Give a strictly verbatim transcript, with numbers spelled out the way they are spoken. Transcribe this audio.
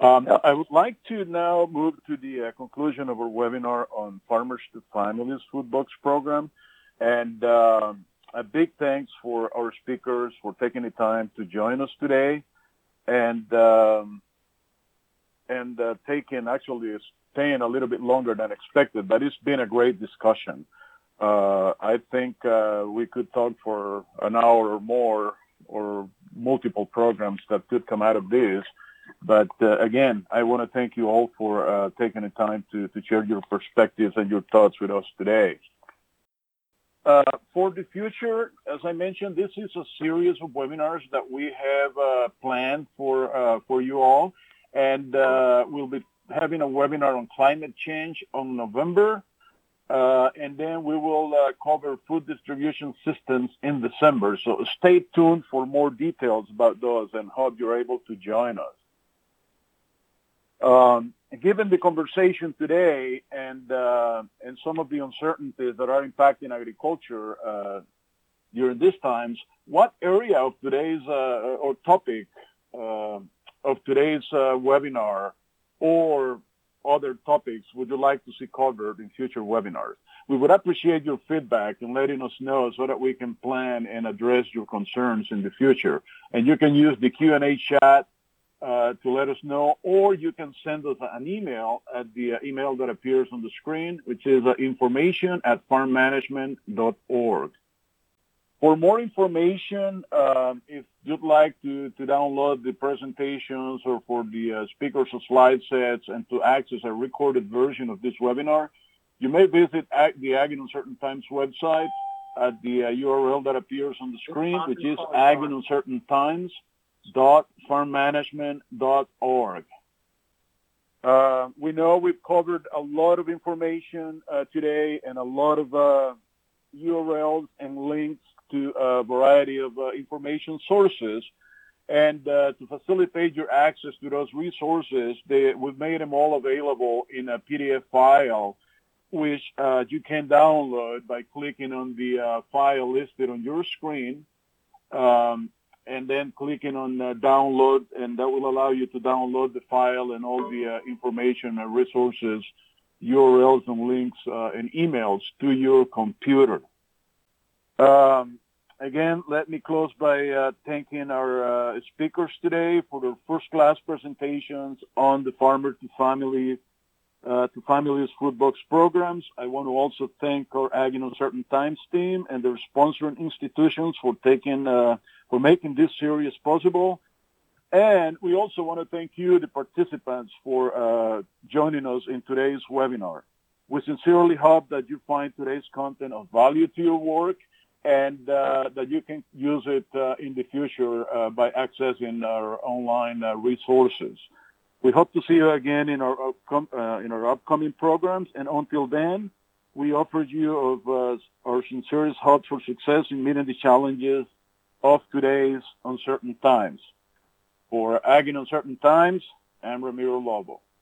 Um, I would like to now move to the uh, conclusion of our webinar on Farmers to Families Food Box Program. And um a big thanks for our speakers for taking the time to join us today and um, and uh, taking actually staying a little bit longer than expected. But it's been a great discussion. Uh, I think uh, we could talk for an hour or more or multiple programs that could come out of this. But uh, again, I want to thank you all for uh, taking the time to, to share your perspectives and your thoughts with us today. Uh, for the future, as I mentioned, this is a series of webinars that we have uh, planned for uh, for you all, and uh, we'll be having a webinar on climate change on November, uh, and then we will uh, cover food distribution systems in December. So stay tuned for more details about those, and hope you're able to join us. Um, given the conversation today and uh, and some of the uncertainties that are impacting agriculture uh, during these times, what area of today's uh, or topic uh, of today's uh, webinar or other topics would you like to see covered in future webinars? We would appreciate your feedback and letting us know so that we can plan and address your concerns in the future. And you can use the Q and A chat Uh, to let us know, or you can send us an email at the uh, email that appears on the screen, which is uh, information at farm management dot org. For more information, um, if you'd like to, to download the presentations or for the uh, speakers or slide sets and to access a recorded version of this webinar, you may visit the Ag in Uncertain Times website at the uh, U R L that appears on the screen, which is Ag in Uncertain Times dot farm management dot org. Uh, we know we've covered a lot of information uh, today and a lot of uh, U R Ls and links to a variety of uh, information sources. And uh, to facilitate your access to those resources, they, we've made them all available in a P D F file, which uh, you can download by clicking on the uh, file listed on your screen. Um, and then clicking on uh, download, and that will allow you to download the file and all the uh, information and resources, U R Ls and links uh, and emails to your computer. Um, again, let me close by uh, thanking our uh, speakers today for their first-class presentations on the Farmer to Family uh, to Families Food Box programs. I want to also thank our Ag in Uncertain Times team and their sponsoring institutions for taking uh, for making this series possible. And we also want to thank you, the participants, for uh, joining us in today's webinar. We sincerely hope that you find today's content of value to your work and uh, that you can use it uh, in the future uh, by accessing our online uh, resources. We hope to see you again in our, upcom- uh, in our upcoming programs. And until then, we offer you of uh, our sincerest hopes for success in meeting the challenges of today's uncertain times. For Ag in Uncertain Times, I'm Ramiro Lobo.